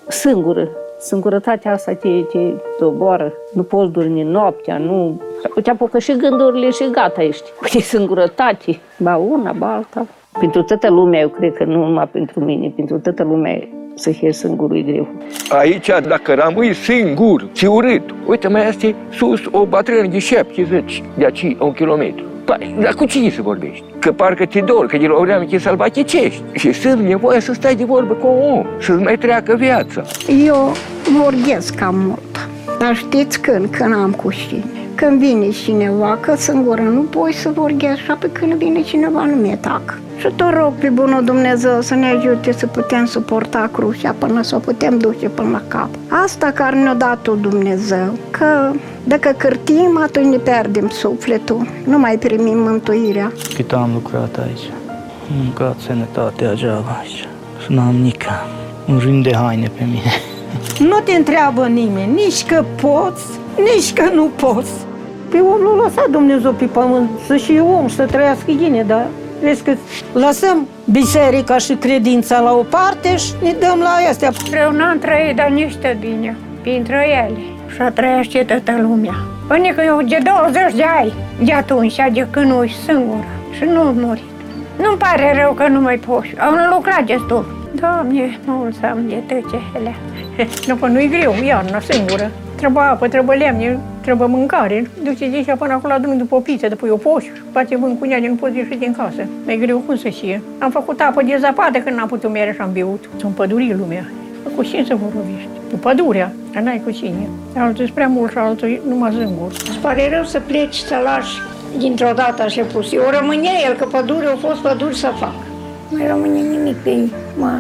Singurătatea asta te doboară. Nu poți dormi noaptea, nu... Te apucă și gândurile și gata ești. Uite, singurătate, ba una, ba alta. Pentru toată lumea, eu cred că nu numai pentru mine, pentru toată lumea să fie singurul e greu. Aici, dacă rămâi singur și urât, uite, mai este sus o bătrână de 70 de aici, 1 kilometru. Păi, dar cu cine să vorbești? Că parcă te dor, că de la vreme te sălbaticești. Și sunt nevoie să stai de vorbă cu un om, să-ți mai treacă viața. Eu vorghesc cam mult. Dar știți când am cu cine? Când vine cineva, că singură nu poți să vorghesc, și apoi când vine cineva nu mi-e tac. Și tot rog pe bunul Dumnezeu să ne ajute să putem suporta crucea până să o putem duce până la cap. Asta care ne-a dat-o Dumnezeu, că dacă cârtim, atunci ne pierdem sufletul, nu mai primim mântuirea. Cât am lucrat aici, am mâncat sănătate degeaba aici și n-am nică un rând de haine pe mine. Nu te întreabă nimeni, nici că poți, nici că nu poți. Pe om l-a lăsat Dumnezeu pe pământ, să și om să trăiască bine, dar vezi că lăsăm biserica și credința la o parte și ne dăm la astea. Eu n-am trăit, dar nici bine, printre ele. Și a trăiește toată lumea. Până că eu de 20 de ani, de atunci, de când nu ești singură și nu-mi murit. Nu-mi pare rău că nu mai poți. Am lucrat destul. Doamne, mulți am de tăcele. După nu-i greu, iarna, singură. Trebuie apă, trebuie lemne, trebuie mâncare. Duce zicea până acolo la drum după o pizza, după o poș, poate vând cu ea, nu poți ieși din casă. Mai greu cum să știe. Am făcut apă de zăpadă când n-am putut mere și am beut. Sunt pădurii lumea. Cu cine să vorbești? Cu pădurea, dar n-ai cu cine. Altul e prea mult și altul numai singur. Îți pare rău să pleci, să lași dintr-o dată așa pus. Eu rămâne el, că pădurea au fost păduri să fac. Nu mai rămâne nimic pe ei,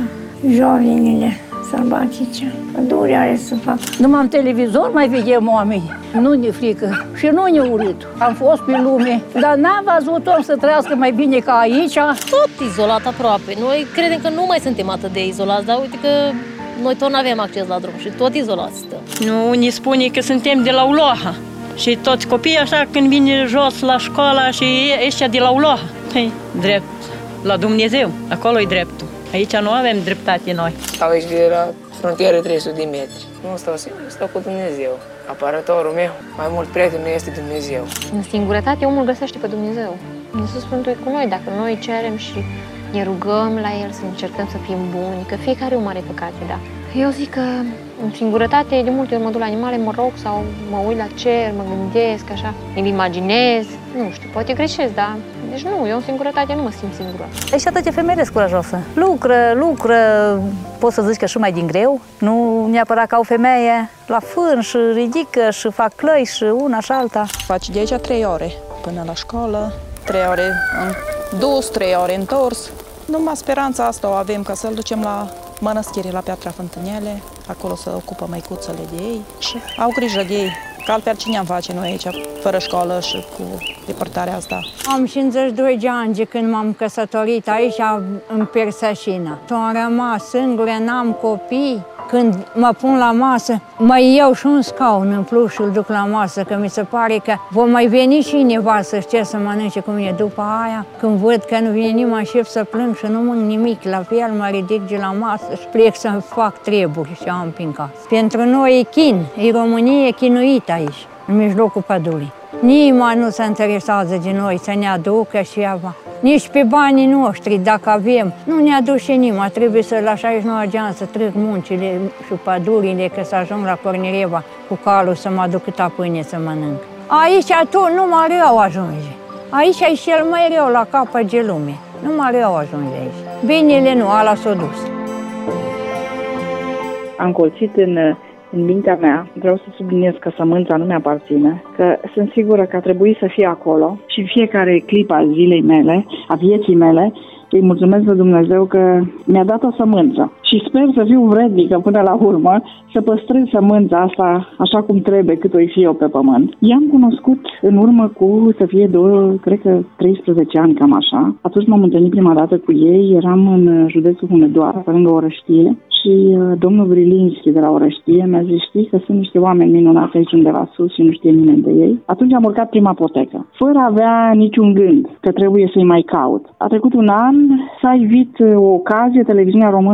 jovenile sălbatice. Pădurea are să fac. Numai în televizor mai vedem oameni. Nu ne frică și nu ne urât. Am fost pe lume, dar n-am văzut om să trăiască mai bine ca aici. Tot izolat aproape. Noi credem că nu mai suntem atât de izolați, dar uite că noi tot nu avem acces la drum și tot izolați stăm. Nu ne spune că suntem de la Uloha. Și toți copiii așa când vine jos la școală și ăștia de la Uloha. Păi, drept la Dumnezeu, acolo e dreptul. Aici nu avem dreptate noi. Stau aici de la frontieră 300 de metri. Nu stau singur, stau cu Dumnezeu. Apărătorul meu, mai mult prieten este Dumnezeu. În singurătate omul găsește pe Dumnezeu. Iisus Sfântul e cu noi, dacă noi cerem și ne rugăm la El să încercăm să fim buni, că fiecare om are păcate, da. Eu zic că în singurătate de multe ori mă duc la animale, mă rog sau mă uit la cer, mă gândesc așa, îmi imaginez, nu știu, poate greșesc, dar deci nu, eu în singurătate nu mă simt singură. Și atâtea femei curajoasă. Lucră, poți să zici că și mai din greu, nu neapărat ca o femeie la fân și ridică și fac clăi și una și alta. Faci de aici 3 ore până la școală, 3 ore dus, 3 ore întors. Numai speranța asta o avem ca să-l ducem la mănăstire, la Piatra Fântânele, acolo să ocupă măicuțele de ei și au grijă de ei, că altfel cine am face noi aici, fără școală și cu depărtarea asta. Am 52 de ani de când m-am căsătorit aici în Persașina. Am rămas singură, n-am copii. Când mă pun la masă, mai iau și un scaun în plus și îl duc la masă, că mi se pare că va mai veni cineva să știe să mănânce cu mine. După aia, când văd că nu vine nimeni, încep să plâng și nu mănânc nimic. La fel mă ridic de la masă și plec să fac treburi și am prin casă. Pentru noi e chin, e România chinuită aici, în mijlocul pădurii. Nimeni nu se interesează de noi să ne aducă și ava. Nici pe banii noștri, dacă avem, nu ne aduce nimeni. Trebuie să la 69 de ani să trec muncile și pădurile, că să ajung la Cornireva cu calul să mă aduc câta pâine să mănânc. Aici tu numai rău ajunge. Aici e cel mai rău la capăt de lume. Numai rău ajunge aici. Binele nu, ala s-a dus. Am colțit în mintea mea, vreau să subliniez că sămânța nu mi-aparține, că sunt sigură că a trebuit să fie acolo și în fiecare clipă a zilei mele, a vieții mele, îi mulțumesc lui Dumnezeu că mi-a dat o sămânță și sper să fiu vrednică până la urmă să păstrez sămânța asta așa cum trebuie, cât o fi eu pe pământ. I-am cunoscut în urmă cu, să fie cred că 13 ani, cam așa. Atunci m-am întâlnit prima dată cu ei, eram în județul Hunedoara, pe lângă Orăștie, și domnul Brilinski de la Orăștie mi-a zis, știi că sunt niște oameni minunați aici undeva sus și nu știe nimeni de ei. Atunci am urcat prima potecă, fără a avea niciun gând că trebuie să-i mai caut. A trecut un an, s-a ivit o ocazie, televiziunea română căutea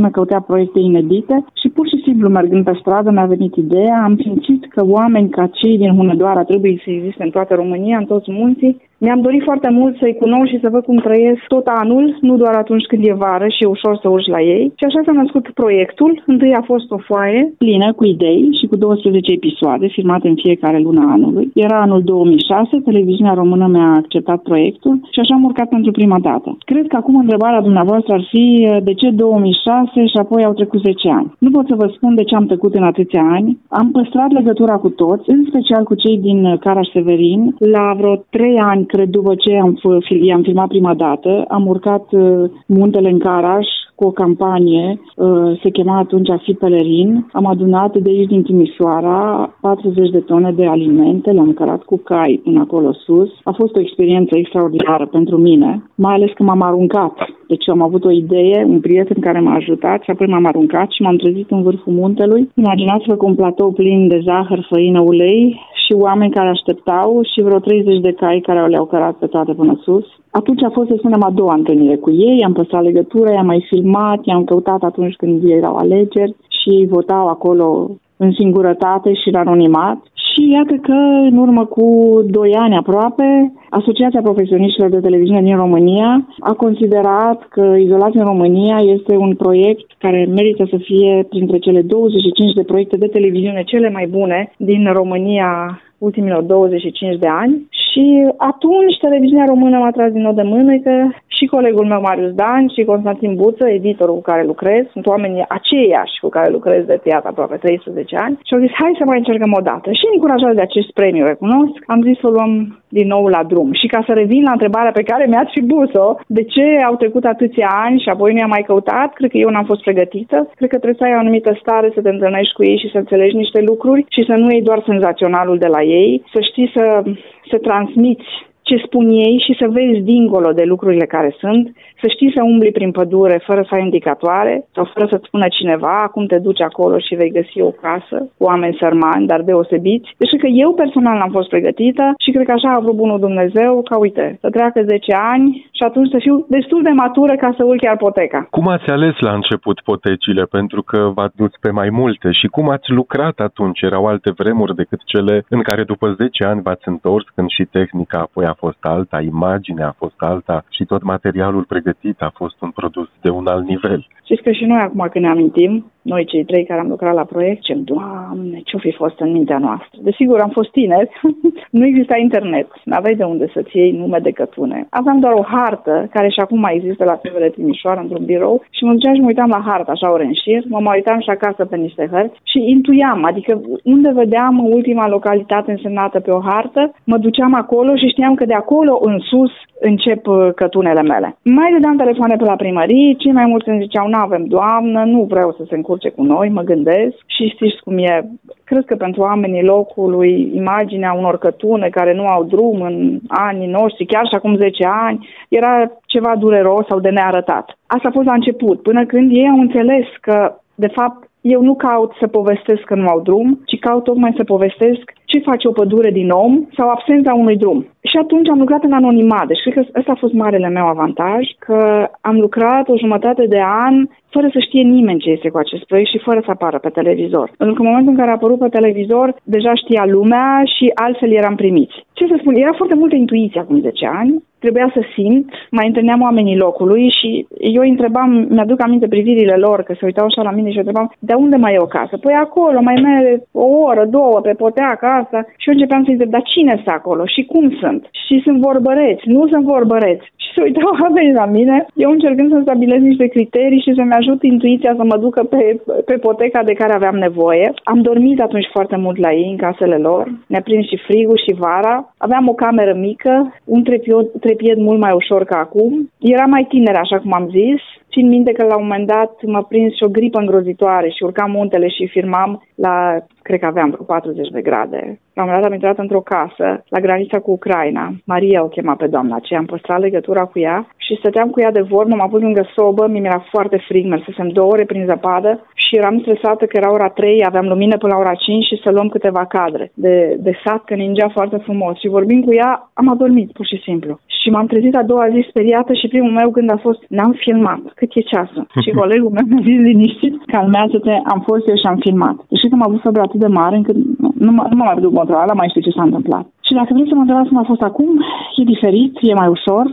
proiecte inedite și pur și simplu mergând pe stradă mi-a venit ideea, am simțit că oameni ca cei din Hunedoara trebuie să existe în toată România, în toți munții. Mi-am dorit foarte mult să-i cunosc și să văd cum trăiesc tot anul, nu doar atunci când e vară și e ușor să urci la ei. Și așa s-a născut proiectul. Întâi a fost o foaie plină cu idei și cu 12 episoade filmate în fiecare lună anului. Era anul 2006, televiziunea română mi-a acceptat proiectul și așa am urcat pentru prima dată. Cred că acum întrebarea dumneavoastră ar fi de ce 2006 și apoi au trecut 10 ani. Nu pot să vă spun de ce am trecut în atâția ani. Am păstrat legătura cu toți, în special cu cei din Caraș-Severin. La vreo 3 ani, cred, după ce i-am filmat prima dată, am urcat muntele în Caraș cu o campanie, se chema atunci A fi pelerin. Am adunat de aici din Timișoara 40 de tone de alimente, le-am cărat cu cai până acolo sus. A fost o experiență extraordinară pentru mine, mai ales că m-am aruncat. Deci am avut o idee, un prieten care m-a ajutat și apoi m-am aruncat și m-am trezit în vârful muntelui. Imaginați-vă cu un platou plin de zahăr, făină, ulei și oameni care așteptau și vreo 30 de cai care le-au cărat pe toate până sus. Atunci a fost, să spunem, a doua întâlnire cu ei, am păstrat legătura, i-am mai filmat, i-am căutat atunci când erau alegeri și ei votau acolo în singurătate și în anonimat. Și iată că, în urmă cu 2 ani aproape, Asociația Profesioniștilor de Televiziune din România a considerat că Izolați în România este un proiect care merită să fie printre cele 25 de proiecte de televiziune cele mai bune din România ultimilor 25 de ani. Și atunci televiziunea română m-a tras din nou de mânecă și colegul meu Marius Dan și Constantin Buță, editorul cu care lucrez, sunt oamenii aceiași cu care lucrez de iată aproape 13 ani și au zis hai să mai încercăm o dată. Și încurajat de acest premiu, recunosc, am zis să o luăm din nou la drum. Și ca să revin la întrebarea pe care mi-ați fi pus-o, de ce au trecut atâția ani și apoi nu i-am mai căutat, cred că eu n-am fost pregătită, cred că trebuie să ai o anumită stare, să te întâlnești cu ei și să înțelegi niște lucruri și să nu iei doar senzaționalul de la ei, să știi să transmiți ce spun ei și să vezi dincolo de lucrurile care sunt, să știi să umbli prin pădure fără să ai indicatoare sau fără să-ți spună cineva, acum te duci acolo și vei găsi o casă cu oameni sărmani, dar deosebiți. Deci că eu personal n-am fost pregătită și cred că așa a vrut bunul Dumnezeu, ca uite, să treacă 10 ani și atunci să fiu destul de matură ca să urc chiar poteca. Cum ați ales la început potecile? Pentru că v-ați dus pe mai multe și cum ați lucrat atunci? Erau alte vremuri decât cele în care după 10 ani v-ați întors, când și tehnica apoi a fost alta, imaginea a fost alta și tot materialul pregătit a fost un produs de un alt nivel. Știți că și noi acum când ne amintim, noi cei 3 care am lucrat la proiect, zicem, Doamne, ce-o fi fost în mintea noastră? Desigur, am fost tineri, nu exista internet, n-aveai de unde să-ți iei nume de cătune. Aveam doar o hartă, care și acum mai există la TV Timișoara, într-un birou, și mă duceam și mă uitam la hartă, așa ori în șir, mă mai uitam și acasă pe niște hărți și intuiam, adică unde vedeam ultima localitate însemnată pe o hartă, mă duceam acolo și știam că de acolo în sus încep cătunele mele. Mai dădeam telefoane pe la primărie, cei mai mulți îmi ziceau, n-avem doamnă, nu vreau să se încurce cu noi, mă gândesc și știți cum e. Cred că pentru oamenii locului, imaginea unor cătune care nu au drum în anii noștri, chiar și acum 10 ani, era ceva dureros sau de nearătat. Asta a fost la început, până când ei au înțeles că, de fapt, eu nu caut să povestesc că nu au drum, ci caut tocmai să povestesc ce face o pădure din om sau absența unui drum. Și atunci am lucrat în anonimat. Deci cred că ăsta a fost marele meu avantaj, că am lucrat o jumătate de an fără să știe nimeni ce este cu acest proiect și fără să apară pe televizor. Pentru că în momentul în care a apărut pe televizor, deja știa lumea și altfel eram primiți. Ce să spun, era foarte multă intuiție acum 10 ani, trebuia să simt, mai întâlneam oamenii locului și eu îi întrebam, mi-aduc aminte privirile lor, că se uitau așa la mine și întrebam, de unde mai e o casă? Păi acolo, mai merge o oră, 2 pe poteaca asta. Și eu începeam să-i întreb, dar cine sunt acolo și cum sunt? Și sunt vorbăreți, nu sunt vorbăreți. Și se uitau oamenii la mine, eu încercând să stabilez niște criterii și să-mi ajut intuiția să mă ducă pe poteca de care aveam nevoie. Am dormit atunci foarte mult la ei, în casele lor, ne-a prins și frigul și vara. Aveam o cameră mică, un trepied mult mai ușor ca acum. Era mai tiner, așa cum am zis. Țin minte că la un moment dat m-a prins și o gripă îngrozitoare și urcam muntele și filmam cred că aveam vreo 40 de grade. La un moment dat am intrat într-o casă, la granița cu Ucraina. Maria o chema pe doamna aceea, am păstrat legătura cu ea și stăteam cu ea de vorbă, m-am pus lângă sobă, mi-era foarte frig, mersesem 2 ore prin zăpadă și eram stresată că era ora 3, aveam lumină până la ora 5 și să luăm câteva cadre de sat, că ningea foarte frumos. Și vorbind cu ea, am adormit, pur și simplu. Și m-am trezit a doua zi speriată și primul meu gând a fost, n-am filmat, cât e ceasul? Și colegul meu mi-a zis liniștit, calmează-te, am fost eu și am filmat. Deci că am avut febră atât de mare încât nu m-am mai putut controla, mai știu ce s-a întâmplat. Și dacă vreți să mă întrebați cum a fost acum, e diferit, e mai ușor.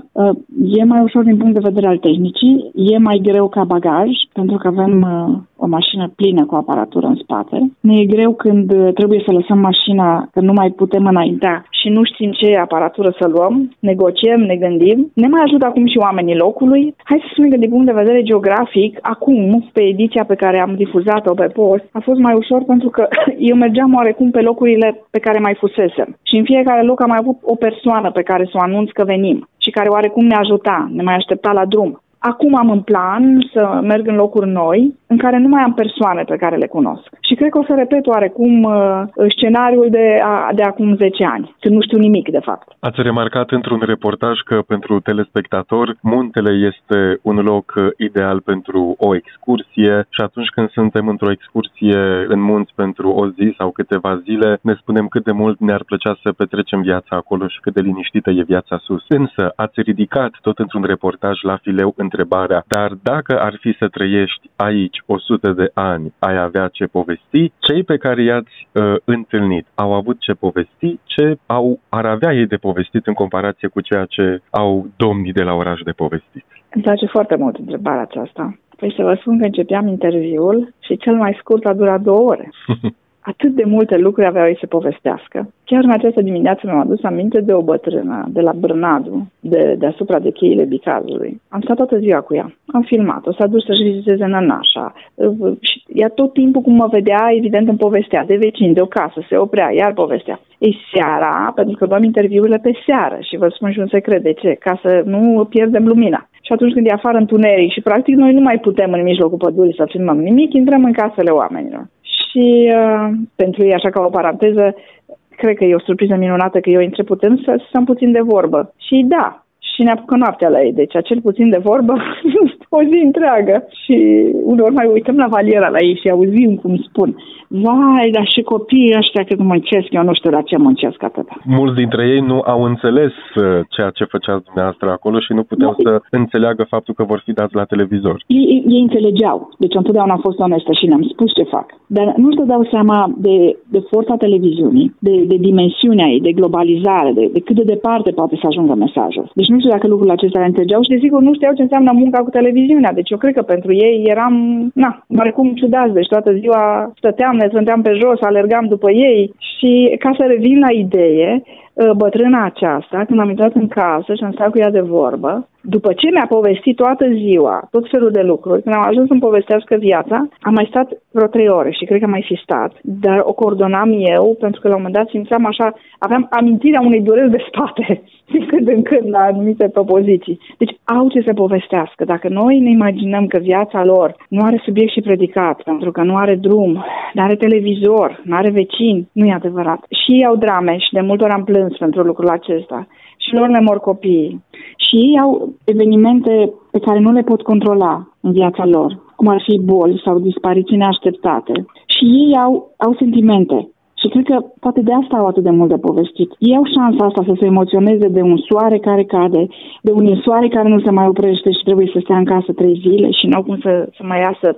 E mai ușor din punct de vedere al tehnicii, e mai greu ca bagaj, pentru că avem o mașină plină cu aparatură în spate. Ne e greu când trebuie să lăsăm mașina, că nu mai putem înaintea și nu știm ce aparatură să luăm, negociem, ne gândim. Ne mai ajută acum și oamenii locului. Hai să spunem că din punct de vedere geografic, acum, pe ediția pe care am difuzat-o pe post, a fost mai ușor pentru că eu mergeam oarecum pe locurile pe care mai fusesem. Și în fiecare loc am mai avut o persoană pe care să o anunț că venim și care oarecum ne ajuta, ne mai aștepta la drum. Acum am în plan să merg în locuri noi, în care nu mai am persoane pe care le cunosc. Și cred că o să repet oarecum scenariul de acum 10 ani, când nu știu nimic, de fapt. Ați remarcat într-un reportaj că pentru telespectator muntele este un loc ideal pentru o excursie și atunci când suntem într-o excursie în munți pentru o zi sau câteva zile, ne spunem cât de mult ne-ar plăcea să petrecem viața acolo și cât de liniștită e viața sus. Însă ați ridicat tot într-un reportaj la fileu întrebarea, dar dacă ar fi să trăiești aici 100 de ani, ai avea ce povesti? Cei pe care i-ați întâlnit au avut ce povesti? Ce ar avea ei de povestit în comparație cu ceea ce au domnii de la oraș de povestit? Îmi place foarte mult întrebarea aceasta. Păi să vă spun că începeam interviul și cel mai scurt a durat 2 ore. Atât de multe lucruri aveau ei să povestească. Chiar în această dimineață mi-am adus aminte de o bătrână de la Brânadu, deasupra de cheile Bicazului. Am stat toată ziua cu ea. Am filmat-o, s-a dus să-și viziteze Nănașa. Și ea tot timpul cum mă vedea, evident îmi povestea de vecini, de o casă, se oprea, iar povestea. Ei, seara, pentru că luăm interviurile pe seară și vă spun și un secret, de ce? Ca să nu pierdem lumina. Și atunci când e afară întuneric și practic noi nu mai putem în mijlocul pădurii să filmăm nimic, intrăm în casele oamenilor. Și pentru ei, așa ca o paranteză, cred că e o surpriză minunată că eu între putem să stăm puțin de vorbă. Și da, și ne apucă noaptea la ei, deci acel puțin de vorbă o zi întreagă. Și uneori mai uităm la valiera la ei și auzim cum spun, vai, dar și copiii ăștia cât muncesc, eu nu știu la ce muncesc atâta. Mulți dintre ei nu au înțeles ceea ce făceați dumneavoastră acolo și nu puteau să înțeleagă faptul că vor fi dați la televizor. Ei înțelegeau, deci întotdeauna am fost onestă și le-am spus ce fac. Dar nu-și dădeau seama de forța televiziunii, de dimensiunea ei, de globalizare, de cât de departe poate să ajungă mesajul. Deci nu știu dacă lucrurile acestea le înțelegeau și desigur nu știau ce înseamnă munca cu televiziunea. Deci eu cred că pentru ei eram, oarecum ciudați, deci toată ziua stăteam, ne trânteam pe jos, alergam după ei și ca să revin la idee, bătrâna aceasta, când am intrat în casă și am stat cu ea de vorbă, după ce mi-a povestit toată ziua, tot felul de lucruri, când am ajuns să-mi povestească viața, am mai stat vreo 3 ore și cred că am mai fi stat, dar o coordonam eu, pentru că la un moment dat simțeam așa, aveam amintirea unei dureri de spate, din când în când, la anumite propoziții. Deci au ce să povestească. Dacă noi ne imaginăm că viața lor nu are subiect și predicat, pentru că nu are drum, nu are televizor, nu are vecini, nu e adevărat. Și ei au drame și de multe ori am plâns pentru lucrul acesta. Și lor le mor copiii. Și ei au evenimente pe care nu le pot controla în viața lor, cum ar fi boli sau dispariții neașteptate. Și ei au sentimente. Și cred că poate de asta au atât de mult de povestit. Ei au șansa asta să se emoționeze de un soare care cade, de un soare care nu se mai oprește și trebuie să stea în casă 3 zile și nu au cum să mai iasă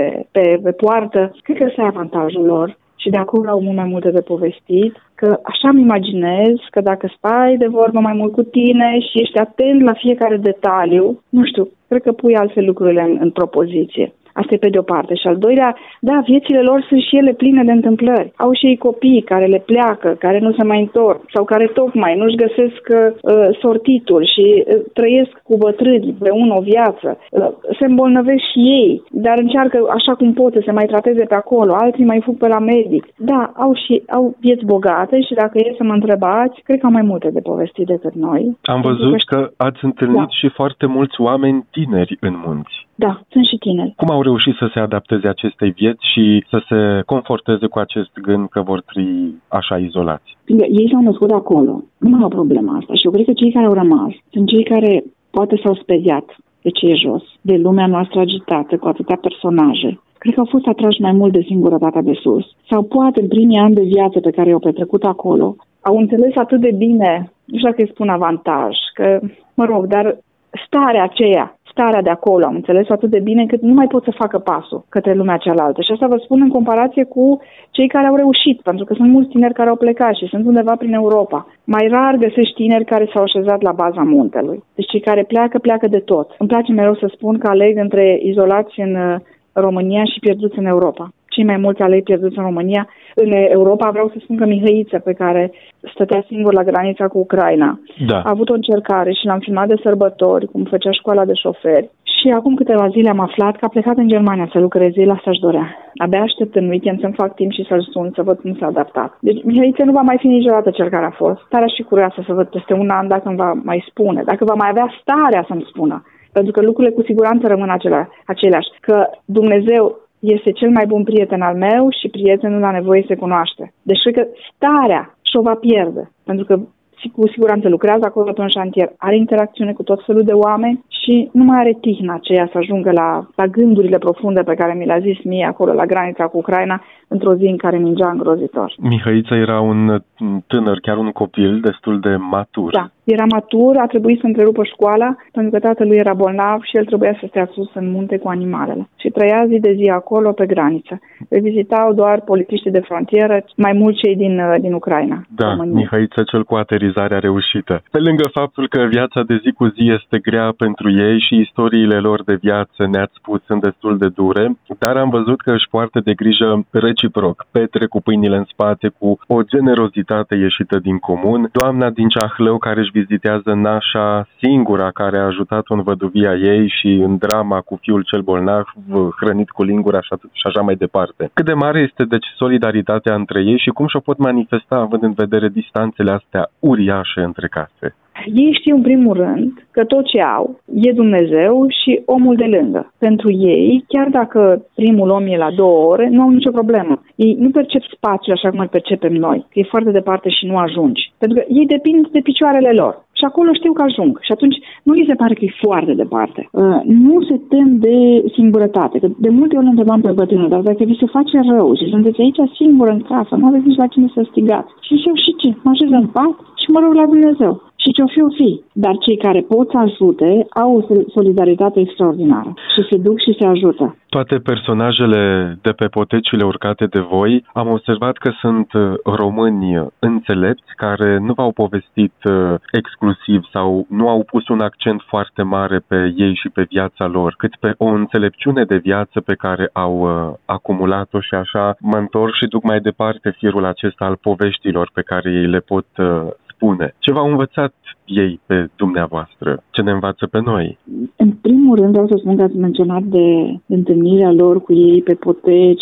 pe poartă. Cred că ăsta e avantajul lor. Și de acolo au mult mai multe de povestit, că așa îmi imaginez că dacă stai de vorbă mai mult cu tine și ești atent la fiecare detaliu, nu știu, cred că pui altfel lucrurile în propoziție. Asta e pe de o parte. Și al doilea, da, viețile lor sunt și ele pline de întâmplări. Au și ei copii care le pleacă, care nu se mai întorc sau care tocmai nu-și găsesc sortitul și trăiesc cu bătrâni împreună o viață. Se îmbolnăvesc și ei, dar încearcă așa cum pot să se mai trateze pe acolo. Alții mai fug pe la medic. Da, au vieți bogate și dacă e să mă întrebați, cred că au mai multe de povestit decât noi. Am văzut că ați întâlnit și foarte mulți oameni tineri în munți. Da, sunt și tineri. Cum au reușit să se adapteze acestei vieți și să se conforteze cu acest gând că vor trăi așa izolați? Ei s-au născut acolo. Nu mai au problema asta. Și eu cred că cei care au rămas sunt cei care poate s-au speriat de ce e jos, de lumea noastră agitată, cu atâtea personaje. Cred că au fost atrași mai mult de singurătatea de sus. Sau poate în primii ani de viață pe care i-au petrecut acolo, au înțeles atât de bine, nu știu dacă îi spun avantaj, că, mă rog, dar starea de acolo, am înțeles atât de bine că nu mai pot să facă pasul către lumea cealaltă. Și asta vă spun în comparație cu cei care au reușit, pentru că sunt mulți tineri care au plecat și sunt undeva prin Europa. Mai rar găsești tineri care s-au așezat la baza muntelui. Deci cei care pleacă de tot. Îmi place mereu să spun că aleg între izolați în România și pierduți în Europa. Cei mai mulți aleg pierduți în România. În Europa vreau să spun că Mihăiță, pe care stătea singur la granița cu Ucraina, a avut o încercare și l-am filmat de sărbători, cum făcea școala de șoferi. Și acum câteva zile am aflat că a plecat în Germania să lucreze, el asta își dorea. Abia aștept în weekend să-mi fac timp și să-l sun, să văd cum s-a adaptat. Deci Mihăiță nu va mai fi niciodată cel care a fost. Starea și curioasă să văd peste un an dacă îmi va mai spune, dacă va mai avea starea să-mi spună. Pentru că lucrurile cu siguranță rămân aceleași. Că Dumnezeu este cel mai bun prieten al meu și prietenul la nevoie se cunoaște. Deci cred că starea și-o va pierde. Pentru că cu siguranță lucrează acolo pe un șantier, are interacțiune cu tot felul de oameni și nu mai are tihna aceea să ajungă la gândurile profunde pe care mi le-a zis mie acolo la granița cu Ucraina într-o zi în care ningea îngrozitor. Mihăiță era un tânăr, chiar un copil destul de matur. Da, era matur, a trebuit să întrerupă școala pentru că tatălui era bolnav și el trebuia să stea sus în munte cu animalele. Și trăia zi de zi acolo pe graniță. Îl vizitau doar polițiștii de frontieră, mai mult cei din Ucraina. Da, Mihăiță cel cu aterizarea reușită. Pe lângă faptul că viața de zi cu zi este grea pentru ei și istoriile lor de viață, ne-ați spus, sunt destul de dure, dar am văzut că își poartă de grijă reciproc. Petre cu pâinile în spate, cu o generozitate ieșită din comun. Doamna din Ceahlău care își vizitează nașa, singura care a ajutat-o în văduvia ei și în drama cu fiul cel bolnav, hrănit cu lingura și așa mai departe. Cât de mare este deci solidaritatea între ei și cum și-o pot manifesta având în vedere distanțele astea uriașe între case? Ei știu în primul rând că tot ce au e Dumnezeu și omul de lângă. Pentru ei, chiar dacă primul om e la 2 ore, nu au nicio problemă. Ei nu percep spațiul așa cum îl percepem noi, că e foarte departe și nu ajungi. Pentru că ei depind de picioarele lor. Și acolo știu că ajung. Și atunci nu li se pare că e foarte departe. Nu se tem de singurătate. Că de multe ori întrebam pe bătrânul, dar dacă vi se face rău și sunteți aici singură în casă, nu aveți nici la cine să stigați. Și eu și ce? Mă așez în pat și mă rog la Dumnezeu. Și ce-o fi. Dar cei care pot să ajute au o solidaritate extraordinară și se duc și se ajută. Toate personajele de pe potecile urcate de voi am observat că sunt români înțelepți care nu v-au povestit exclusiv sau nu au pus un accent foarte mare pe ei și pe viața lor, cât pe o înțelepciune de viață pe care au acumulat-o și așa mă întorc și duc mai departe firul acesta al poveștilor pe care ei le pot spune. Ce v-au învățat ei pe dumneavoastră? Ce ne învață pe noi? În primul rând vreau să spun că ați menționat de întâlnirea lor cu ei pe poteci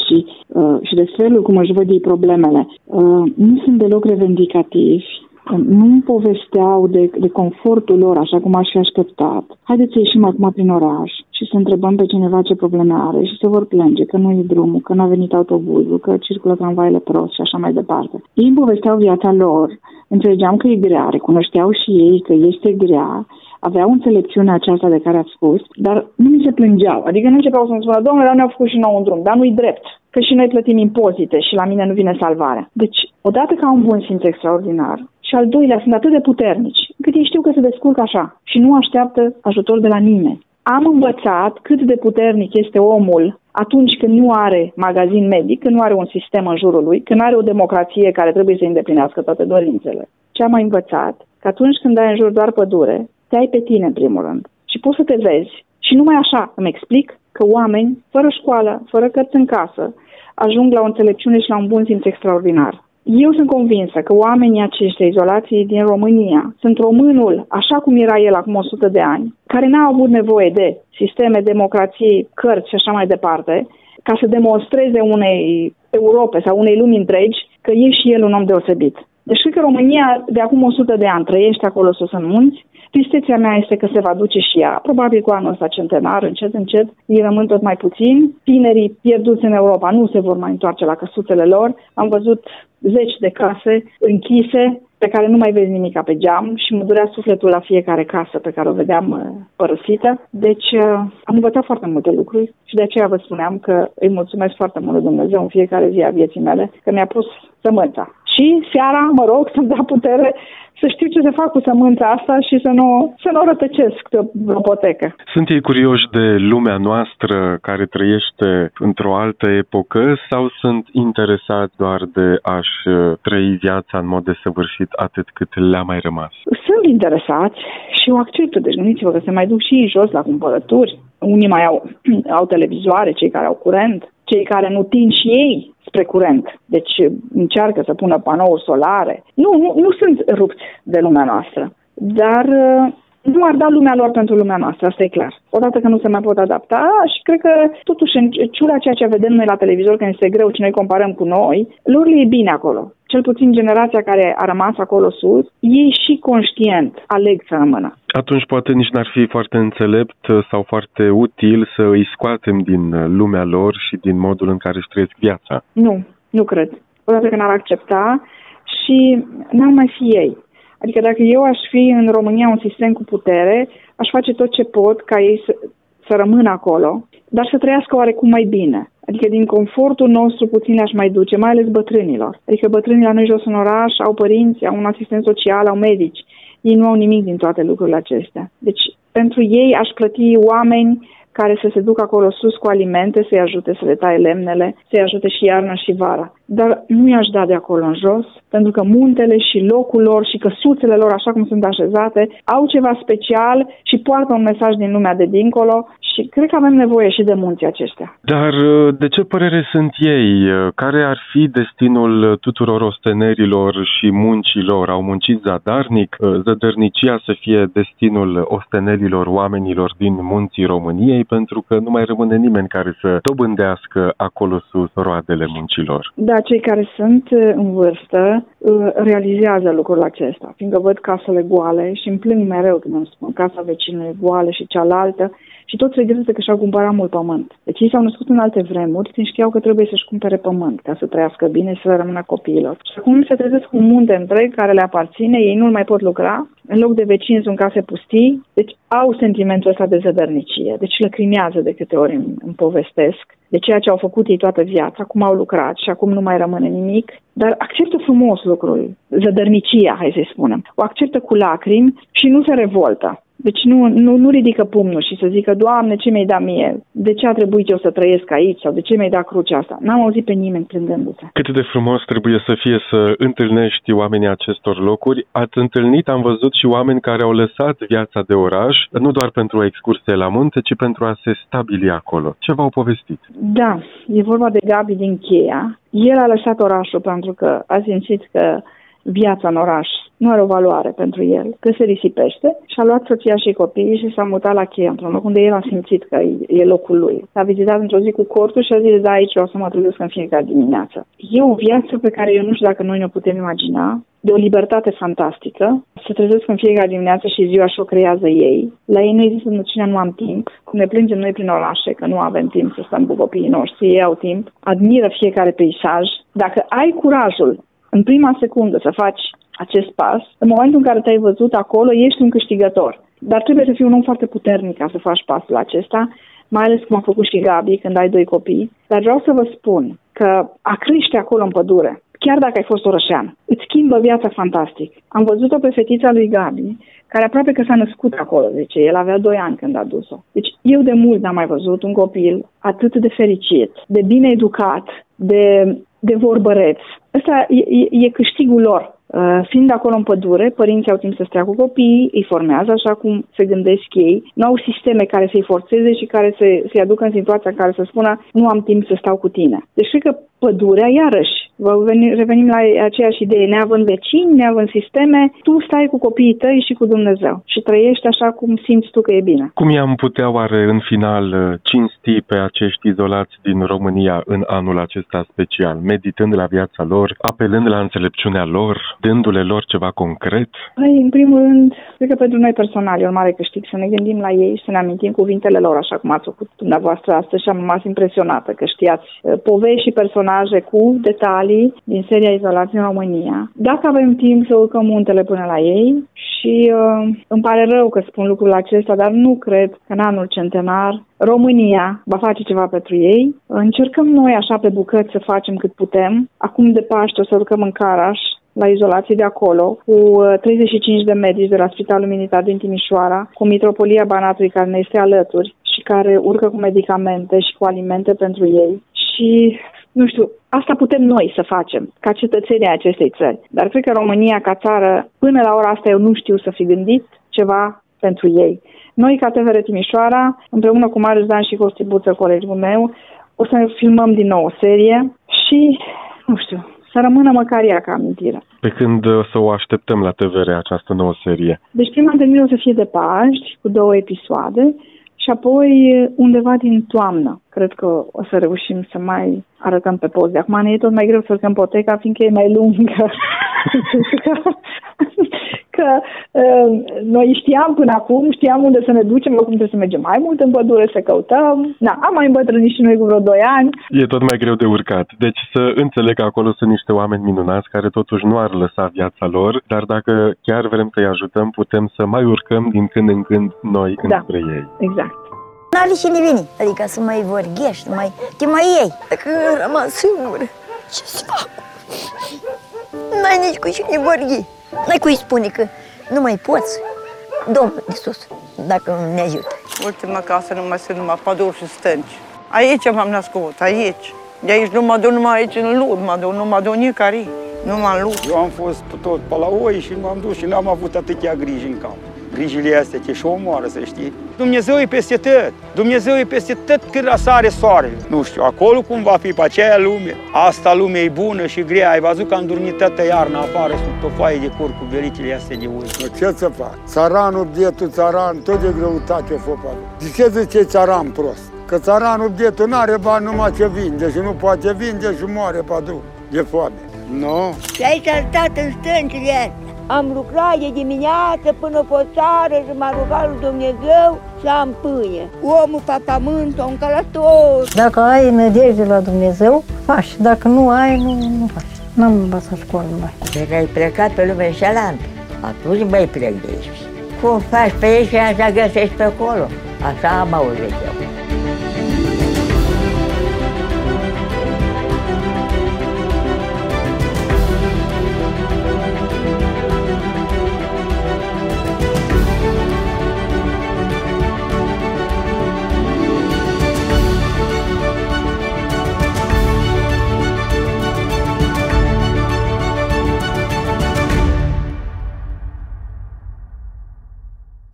și de felul cum își văd ei problemele. Nu sunt deloc revendicativi. Nu povesteau de confortul lor așa cum aș fi așteptat. Haideți să ieșim acum prin oraș și să întrebăm pe cineva ce probleme are și se vor plânge că nu e drumul, că nu a venit autobuzul, că circulă tramvaile prost și așa mai departe. Ei îmi povesteau viața lor, înțelegeam că e grea, recunoșteau și ei că este grea, aveau înțelepciunea aceasta de care ați spus, dar nu mi se plângeau. Adică nu începeau să-mi spună, domnule, dar ne-au făcut și nou un drum, dar nu-i drept, că și noi plătim impozite și la mine nu vine salvarea. Deci, odată că au un bun simț extraordinar, și al doilea, sunt atât de puternici, încât ei știu că se descurcă așa și nu așteaptă ajutor de la nimeni. Am învățat cât de puternic este omul atunci când nu are magazin medic, când nu are un sistem în jurul lui, când nu are o democrație care trebuie să îndeplinească toate dorințele. Ce am mai învățat? Că atunci când ai în jur doar pădure, te ai pe tine în primul rând și poți să te vezi. Și numai așa îmi explic că oameni fără școală, fără cărți în casă, ajung la o înțelepciune și la un bun simț extraordinar. Eu sunt convinsă că oamenii aceștia izolații din România sunt românul, așa cum era el acum 100 de ani, care n-a avut nevoie de sisteme, democrație, cărți și așa mai departe, ca să demonstreze unei Europe sau unei lumi întregi că e și el un om deosebit. Deci cred că România de acum 100 de ani trăiește acolo sus în munți, Tristețea mea este că se va duce și ea, probabil cu anul ăsta centenar, încet, ei rămân tot mai puțini. Tinerii pierduți în Europa nu se vor mai întoarce la căsuțele lor. Am văzut zeci de case închise, pe care nu mai vezi nimica pe geam și mă durea sufletul la fiecare casă pe care o vedeam părăsită. Deci am învățat foarte multe lucruri și de aceea vă spuneam că îi mulțumesc foarte mult lui Dumnezeu în fiecare zi a vieții mele, că mi-a pus sămânța. Și seara, mă rog, să-mi dea putere să știu ce să fac cu sămânța asta și să nu o rătăcesc pe o potecă. Sunt ei curioși de lumea noastră care trăiește într-o altă epocă sau sunt interesați doar de a-și trăi viața în mod desăvârșit atât cât le-a mai rămas? Sunt interesați și o acceptă. Deci gândiți-vă că se mai duc și ei jos la cumpărături. Unii mai au televizoare, cei care au curent, cei care nu tind și ei spre curent. Deci încearcă să pună panouri solare. Nu sunt rupți de lumea noastră, dar nu ar da lumea lor pentru lumea noastră, asta e clar. Odată că nu se mai pot adapta și cred că totuși în ciuda ceea ce vedem noi la televizor, că este greu și noi comparăm cu noi, lor le e bine acolo. Cel puțin generația care a rămas acolo sus, ei și conștient aleg să rămână. Atunci poate nici n-ar fi foarte înțelept sau foarte util să îi scoatem din lumea lor și din modul în care își trăiesc viața. Nu cred. Odată că n-ar accepta și n-ar mai fi ei. Adică dacă eu aș fi în România un sistem cu putere, aș face tot ce pot ca ei să rămână acolo, dar să trăiască oarecum mai bine. Adică din confortul nostru puțin le-aș mai duce, mai ales bătrânilor. Adică bătrânii la noi jos în oraș au părinți, au un asistent social, au medici. Ei nu au nimic din toate lucrurile acestea. Deci pentru ei aș plăti oameni care să se ducă acolo sus cu alimente, să-i ajute să le taie lemnele, să-i ajute și iarna și vara. Dar nu i-aș da de acolo în jos, pentru că muntele și locul lor și căsuțele lor, așa cum sunt așezate, au ceva special și poartă un mesaj din lumea de dincolo și cred că avem nevoie și de munții aceștia. Dar de ce părere sunt ei? Care ar fi destinul tuturor ostenerilor și muncilor? Au muncit zadarnic? Zădărnicia să fie destinul ostenerilor, oamenilor din munții României, pentru că nu mai rămâne nimeni care să dobândească acolo sus roadele muncilor. Da, cei care sunt în vârstă realizează lucrul acesta, fiindcă văd casele goale și îmi plâng mereu când îmi spun casa vecinului e goală și cealaltă și toți regretă că și-au cumpărat mult pământ. Deci ei s-au născut în alte vremuri când știau că trebuie să-și cumpere pământ ca să trăiască bine și să rămână copiilor. Și acum se trezesc cu un munte întreg care le aparține, ei nu mai pot lucra, în loc de vecini sunt case pustii, deci au sentimentul ăsta de zădărnicie, deci lăcrimează de câte ori îmi povestesc de ceea ce au făcut ei toată viața, cum au lucrat și acum nu mai rămâne nimic, dar acceptă frumos lucrul, zădărnicia, hai să-i spunem. O acceptă cu lacrimi și nu se revoltă. Deci nu ridică pumnul și să zică, Doamne, ce mi-ai dat mie? De ce a trebuit eu să trăiesc aici? Sau de ce mi-ai dat crucea asta? N-am auzit pe nimeni plângându-se. Cât de frumos trebuie să fie să întâlnești oamenii acestor locuri. Ați întâlnit, am văzut, și oameni care au lăsat viața de oraș, nu doar pentru o excursie la munte, ci pentru a se stabili acolo. Ce v-au povestit? Da, e vorba de Gabi din Cheia. El a lăsat orașul pentru că a simțit că viața în oraș nu are o valoare pentru el, că se risipește și a luat soția și copiii și s-a mutat la Cheia, într-un loc unde el a simțit că e locul lui. S-a vizitat într-o zi cu cortul și a zis, da, aici o să mă trezesc în fiecare dimineață. E o viață pe care eu nu știu dacă noi ne putem imagina, de o libertate fantastică, să trezesc în fiecare dimineață și ziua și o creează ei. La ei nu există noțiunea nu am timp, cum ne plângem noi prin orașe, că nu avem timp să stăm cu copiii noștri, ei au timp, admiră fiecare peisaj. Dacă ai curajul în prima secundă să faci acest pas, în momentul în care te-ai văzut acolo, ești un câștigător. Dar trebuie să fii un om foarte puternic ca să faci pasul acesta, mai ales cum a făcut și Gabi când ai 2 copii. Dar vreau să vă spun că a crește acolo în pădure, chiar dacă ai fost orășean, îți schimbă viața fantastic. Am văzut-o pe fetița lui Gabi, care aproape că s-a născut acolo, zice, el avea 2 ani când a dus-o. Deci eu de mult n-am mai văzut un copil atât de fericit, de bine educat, de vorbăreț. Ăsta e câștigul lor. Fiind acolo în pădure, părinții au timp să stea cu copiii, îi formează așa cum se gândesc ei, nu au sisteme care să-i forțeze și care să-i aducă în situația în care să spună nu am timp să stau cu tine. Deci cred că pădurea, iarăși, revenim la aceeași idee, neavând vecini, neavând sisteme, tu stai cu copiii tăi și cu Dumnezeu și trăiești așa cum simți tu că e bine. Cum i-am putea oare în final cinsti pe acești izolați din România în anul acesta special, meditând la viața lor, apelând la înțelepciunea lor, dându-le lor ceva concret? Păi, în primul rând, cred că pentru noi personal e un mare câștig să ne gândim la ei și să ne amintim cuvintele lor, așa cum ați făcut dumneavoastră astăzi și am rămas impresionată că știați povești și personaje cu detalii din seria Izolați în România. Dacă avem timp să urcăm muntele până la ei și îmi pare rău că spun lucrul acesta, dar nu cred că în anul centenar România va face ceva pentru ei. Încercăm noi așa pe bucăți să facem cât putem. Acum de Paște o să urcăm în Caraș, la izolație de acolo, cu 35 de medici de la Spitalul Militar din Timișoara, cu Mitropolia Banatului care ne este alături și care urcă cu medicamente și cu alimente pentru ei. Și, nu știu, asta putem noi să facem, ca cetățenii acestei țări. Dar cred că România, ca țară, până la ora asta eu nu știu să fi gândit ceva pentru ei. Noi, ca TVR Timișoara, împreună cu Marius Dan și Costi Buță, colegul meu, o să filmăm din nou o serie și, nu știu, să rămână măcar ea ca amintire. Pe când să o așteptăm la TVR, această nouă serie? Deci prima întâlnire o să fie de Paști, cu 2 episoade, și apoi undeva din toamnă. Cred că o să reușim să mai arătăm pe poze. Acum ne e tot mai greu să urcăm poteca, fiindcă e mai lungă. Că noi știam unde să ne ducem, acum trebuie să mergem mai mult în pădure, să căutăm. Am mai îmbătrânit și noi cu vreo 2 ani. E tot mai greu de urcat. Deci să înțeleg că acolo sunt niște oameni minunați care totuși nu ar lăsa viața lor, dar dacă chiar vrem să-i ajutăm, putem să mai urcăm din când în când noi înspre ei. Exact. N-are cine veni, adică să mai vorghești, te mai iei. Dacă rămas singură, ce să fac? N-ai nici cu cine vorbi. N-ai cui spune că nu mai poți. Domnul de sus, dacă ne ajută. Ultima casă numai sunt numai păduri și stânci. Aici m-am născut, aici. De aici nu mă duc numai aici în Lud, nu mă duc nicăieri, numai în Lud. Eu am fost tot pe la oi și m-am dus și n-am avut atâtea griji în cap. Grijile astea ce și omoară, să știi. Dumnezeu e peste tot. Dumnezeu e peste tot când răsare soarele. Nu știu, acolo cum va fi pe aceea lume. Asta lume e bună și grea. Ai văzut că am dormit toată iarna afară sub o foaie de cur cu belicile astea de ui. Ce să fac? Țaranul, bietul țaran, tot de greutate o fă. De ce zice țaran prost? Că țaranul, bietul, n-are bani numai ce vinde și nu poate vinde și moare pe drum de foame. Nu? Și aici am stat în stâncile astea. Am lucrat de dimineață până pe seară și m-a rugat lui Dumnezeu să am pâine. Omul pe pământ, un călător. Dacă ai nădejde la Dumnezeu, faci. Dacă nu ai, nu faci. N-am învățat școală mai. Dacă ai plecat pe lumea înșelantă, atunci mai plec de aici. Cum faci pe aici și așa găsești pe acolo. Așa am auzit eu.